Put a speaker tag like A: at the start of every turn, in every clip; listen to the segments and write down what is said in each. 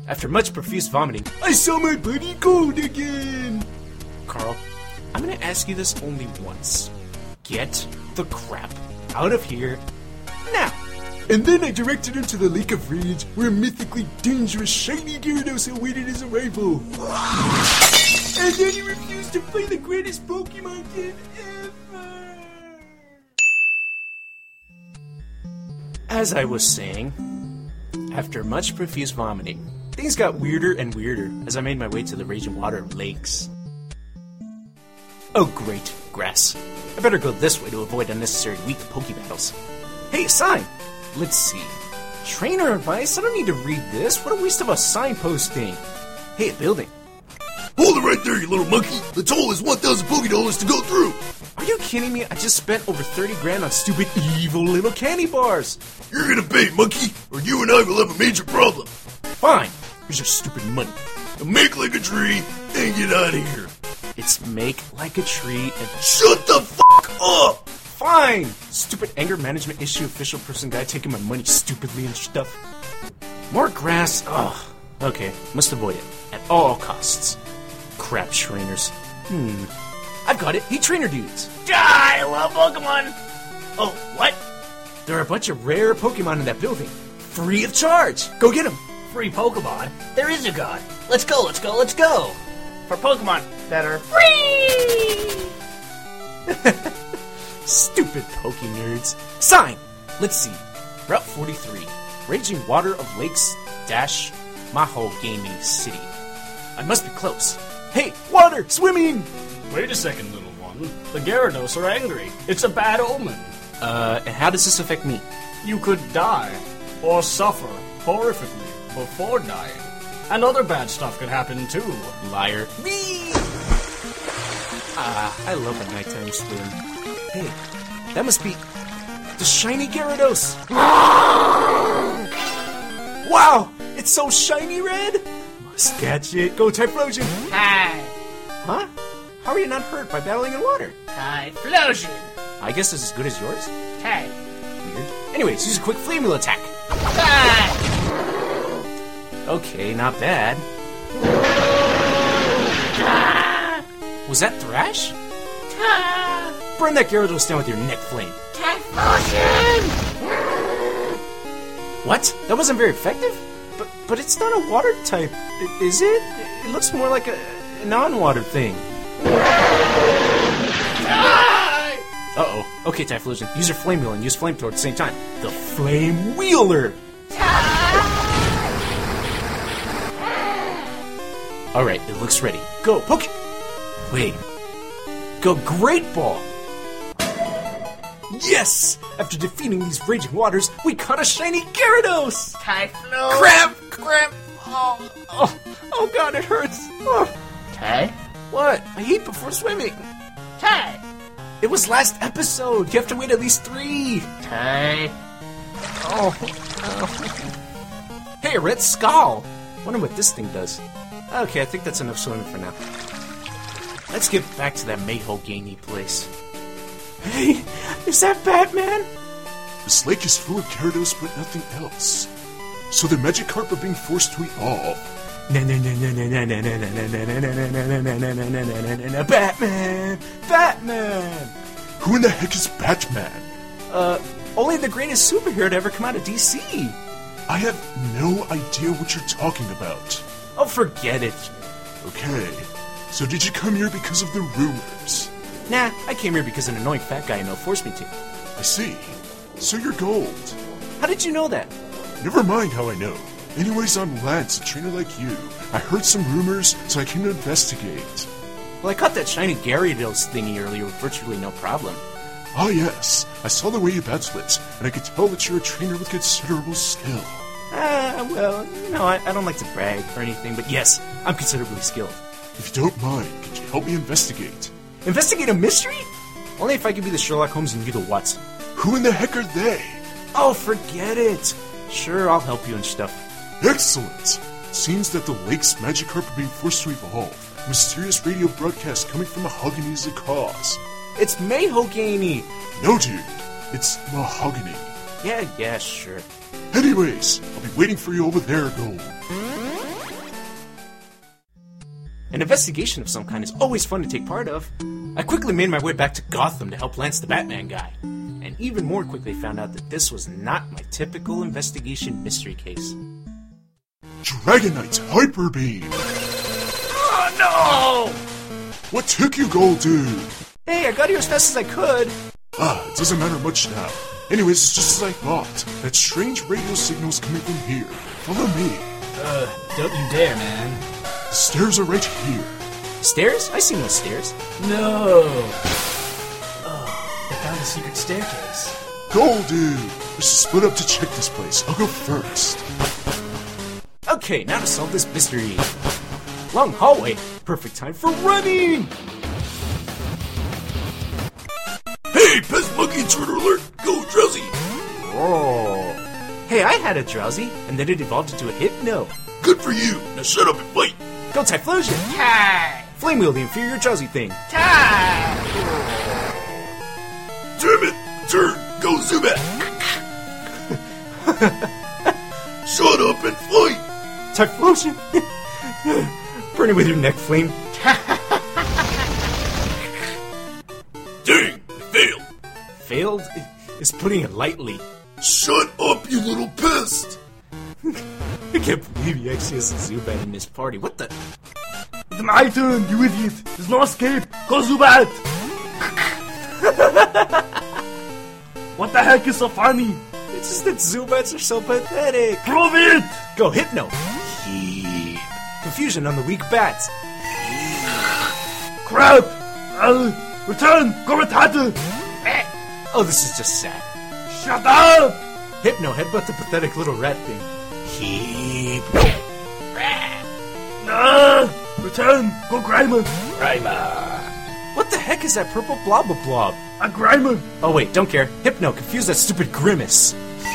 A: After much profuse vomiting, I saw my buddy Gold again! Carl, I'm gonna ask you this only once. Get the crap out of here now! And then I directed him to the Lake of Rage, where a mythically dangerous shiny Gyarados awaited his arrival. And then he refused to play the greatest Pokemon game ever! As I was saying, after much profuse vomiting, things got weirder and weirder as I made my way to the raging water lakes. Oh great, grass. I better go this way to avoid unnecessary weak Poke battles. Hey, a sign! Let's see. Trainer advice? I don't need to read this. What a waste of a signposting. Hey, a building.
B: Hold it right there, you little monkey. The toll is 1,000 Pokédollars to go through.
A: Are you kidding me? I just spent over 30 grand on stupid evil little candy bars.
B: You're gonna pay, monkey, or you and I will have a major problem.
A: Fine. Here's your stupid money.
B: Now make like a tree and get out of here.
A: It's make like a tree and...
B: Shut the fuck up!
A: Fine! Stupid anger management issue official person guy taking my money stupidly and stuff. More grass. Ugh. Okay, must avoid it. At all costs. Crap trainers. I've got it. Hey, trainer dudes.
C: I love Pokemon! Oh, what?
A: There are a bunch of rare Pokemon in that building. Free of charge. Go get them.
C: Free Pokemon? There is a god. Let's go, let's go, let's go! For Pokemon that are free!
A: Stupid Poke nerds. Sign! Let's see. Route 43. Raging Water of Lakes dash Maho Gaming City. I must be close. Hey, water! Swimming!
D: Wait a second, little one. The Gyarados are angry. It's a bad omen.
A: And how does this affect me?
D: You could die, or suffer horrifically before dying. And other bad stuff could happen too.
A: Liar. Me! I love a nighttime swim. Hey, that must be the shiny Gyarados! Wow! It's so shiny red! Must catch it. Go, Typhlosion!
C: Hi!
A: Huh? How are you not hurt by battling in water?
C: Typhlosion!
A: I guess it's as good as yours.
C: Hi!
A: Weird. Anyways, use a quick flame wheel attack.
C: Hi!
A: Okay, not bad. Was that Thrash? Burn that Gyarados down with your neck flame.
C: Typhlosion!
A: What? That wasn't very effective? But it's not a water type, is it? It looks more like a non-water thing. Uh-oh. Okay, Typhlosion, use your Flame Wheel and use Flamethrower at the same time. The Flame Wheeler! Alright, it looks ready. Go, Poke! Wait. Go Great Ball! Yes! After defeating these raging waters, we caught a shiny Gyarados!
C: Typhlosion!
A: Cramp! Oh god, it hurts! Oh.
C: Ty?
A: What? I ate before swimming.
C: Ty!
A: It was last episode. You have to wait at least 3.
C: Ty?
A: Oh. Hey, a red skull. Wonder what this thing does. Okay, I think that's enough swimming for now. Let's get back to that Maho Gamey place. Hey, is that Batman?
B: This lake is full of Gyarados, but nothing else. So the Magikarp are being forced to evolve.
A: Batman!
B: Who in the heck is Batman?
A: Only the greatest superhero to ever come out of DC.
B: I have no idea what you're talking about.
A: Oh, forget it.
B: Okay, so did you come here because of the rumors?
A: Nah, I came here because an annoying fat guy I know forced me to.
B: I see. So you're gold.
A: How did you know that?
B: Never mind how I know. Anyways, I'm Lance, a trainer like you. I heard some rumors, so I came to investigate.
A: Well, I caught that shiny Gyarados thingy earlier with virtually no problem.
B: Ah yes, I saw the way you battled it, and I could tell that you're a trainer with considerable skill.
A: Well, you know, I don't like to brag or anything, but yes, I'm considerably skilled.
B: If you don't mind, could you help me investigate?
A: Investigate a mystery? Only if I could be the Sherlock Holmes and you the Watson.
B: Who in the heck are they?
A: Oh, forget it. Sure, I'll help you and stuff.
B: Excellent! It seems that the lake's Magikarp are being forced to evolve. A mysterious radio broadcast coming from Mahogany is the cause.
A: It's Mahogany!
B: No, dude. It's Mahogany.
A: Yeah, sure.
B: Anyways, I'll be waiting for you over there, Gold.
A: An investigation of some kind is always fun to take part of. I quickly made my way back to Gotham to help Lance the Batman guy, and even more quickly found out that this was not my typical investigation mystery case.
B: Dragonite's Hyper Beam!
A: Oh no!
B: What took you, Gold Dude?
A: Hey, I got here as fast as I could.
B: It doesn't matter much now. Anyways, it's just as I thought. That strange radio signal's coming from here. Follow me.
D: Don't you dare, man.
B: The stairs are right here.
A: Stairs? I see no stairs.
D: No! Oh, I found a secret staircase.
B: Gold Dude! Let's split up to check this place. I'll go first.
A: Okay, now to solve this mystery. Long hallway. Perfect time for running!
E: Hey, Pest Monkey Intruder Alert! Go, Drowsy!
A: Oh. Hey, I had a Drowsy, and then it evolved into a Hypno.
E: Good for you! Now shut up and fight!
A: Go Typhlosion!
C: Time!
A: Flame Wheel, the inferior Drowsy thing.
C: Time!
E: Damn it! Turn! Go, Zubat! Shut up and fight!
A: Typhlosion! Burn it with your neck flame.
E: Dang! Failed!
A: Failed is putting it lightly.
E: Shut up, you little pest!
A: I can't believe he actually has a Zubat in his party. What the?
D: It's my turn, you idiot! There's no escape! Go, Zubat! What the heck is so funny?
A: It's just that Zubats are so pathetic.
D: Prove it!
A: Go Hypno. Heap. Confusion on the weak bats.
D: Crap! Return! Go Rattata!
A: Oh, this is just sad.
D: Shut up!
A: Hypno, headbutt the pathetic little rat thing. Heap.
D: Return! Go Grimer!
A: What the heck is that purple blobba blob?
D: A Grimer!
A: Oh wait, don't care. Hypno, confuse that stupid Grimace.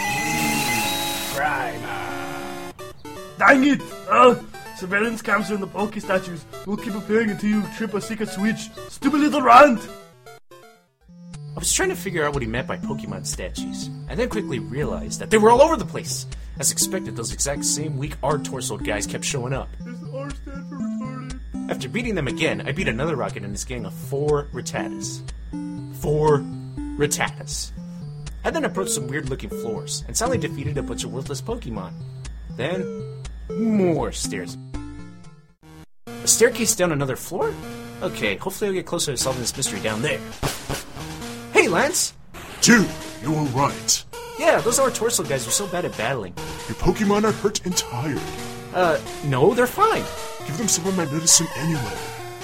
D: Dang it! Surveillance cams are in the Poké statues. We'll keep appearing until you trip a secret switch. Stupid little rant!
A: I was trying to figure out what he meant by Pokemon statues, and then quickly realized that they were all over the place. As expected, those exact same weak R-torsoed guys kept showing up.
D: Does the R stand for retarded?
A: After beating them again, I beat another Rocket and his gang of 4 Rattatas. 4 Rattatas. I then approached some weird-looking floors, and suddenly defeated a bunch of worthless Pokemon. Then, more stairs. A staircase down another floor? Okay, hopefully I'll get closer to solving this mystery down there. Hey, Lance!
B: Dude, you were right.
A: Yeah, those R-torso guys are so bad at battling.
B: Your Pokemon are hurt and tired.
A: No, they're fine.
B: Give them some of my medicine anyway.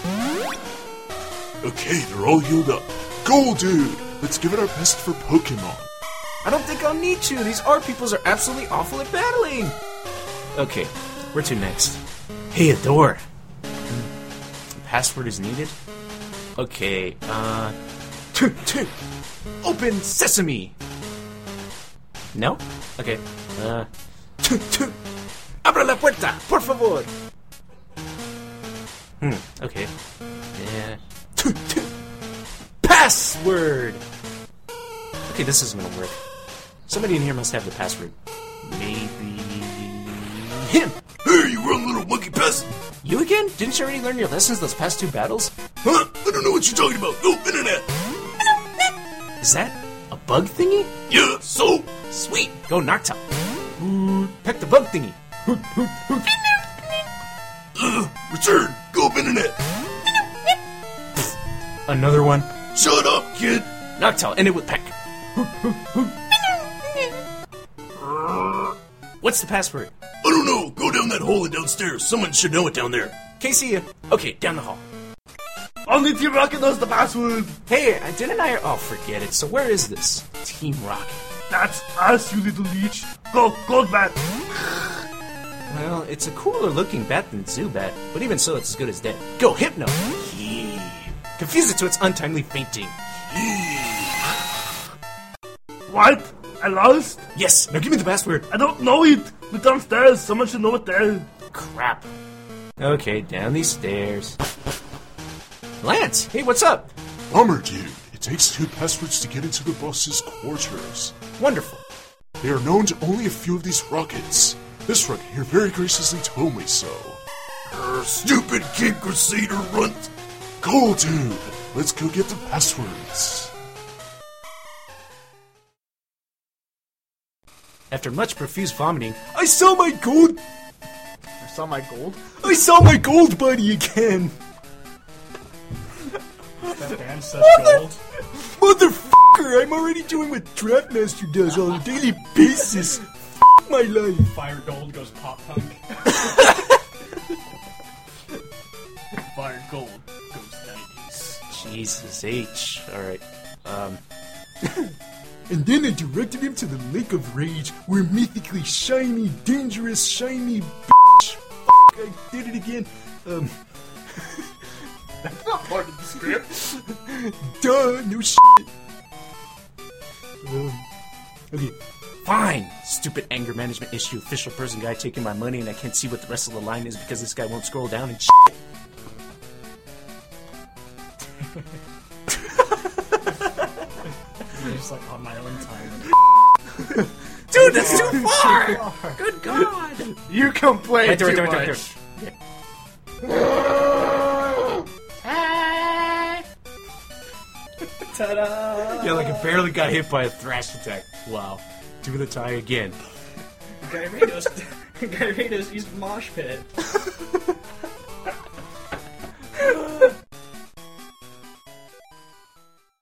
B: Okay, they're all healed up. Go, dude! Let's give it our best for Pokemon.
A: I don't think I'll need to. These R-peoples are absolutely awful at battling. Okay, where to next? Hey, a door. The password is needed? Okay, Open sesame! No? Okay, Abra la puerta, por favor! Okay. Yeah. Password! Okay, this isn't gonna work. Somebody in here must have the password. Maybe... him!
E: Hey, you wrong little monkey pest!
A: You again? Didn't you already learn your lessons those past 2 battles?
E: Huh? I don't know what you're talking about. Go, internet!
A: Is that a bug thingy?
E: Yeah, so?
A: Sweet! Go Noctowl! Peck the bug thingy!
E: Return! Go up, internet!
A: Another one.
E: Shut up, kid!
A: Noctowl, end it with peck. What's the password?
E: I don't know. Go down that hole and downstairs. Someone should know it down there.
A: Okay, see ya. Okay, down the hall.
D: Only Team Rocket knows the password!
A: Hey, didn't I... Oh, forget it. So where is this? Team Rocket.
D: That's us, you little leech! Go, Goldbat!
A: Well, it's a cooler looking bat than Zubat, but even so, it's as good as dead. Go, Hypno! Confuse it to its untimely fainting.
D: What? I lost?
A: Yes, now give me the password.
D: I don't know it! We're downstairs, someone should know it there.
A: Crap. Okay, down these stairs. Lance, hey, what's up?
B: Bummer, dude. It takes 2 passwords to get into the boss's quarters.
A: Wonderful.
B: They are known to only a few of these rockets. This rocket here very graciously told me so.
E: Stupid King Crusader runt.
B: Cool, dude. Let's go get the passwords.
A: After much profuse vomiting, I saw my gold.
D: I saw my gold.
A: I saw my gold buddy again.
D: That band says gold.
A: Motherfucker! I'm already doing what Draftmaster does on a daily basis. F my life.
D: Fire gold goes pop punk. Fire gold goes 90s.
A: Jesus H. Alright.
B: And then I directed him to the Lake of Rage, where mythically shiny, dangerous, shiny bitch. Fuck, I did it again.
D: That's not part of the script.
B: Duh, no shit.
A: Okay. Fine! Stupid anger management issue, official person guy taking my money, and I can't see what the rest of the line is because this guy won't scroll down and shit.
D: I'm just like on my own time.
A: Dude, that's too far! Good God!
D: You complain
A: Right there,
D: too
A: right there, right
D: much. Ta-da!
A: Yeah, like I barely got hit by a thrash attack. Wow. Do the tie again.
D: Gyarados used Mosh Pit.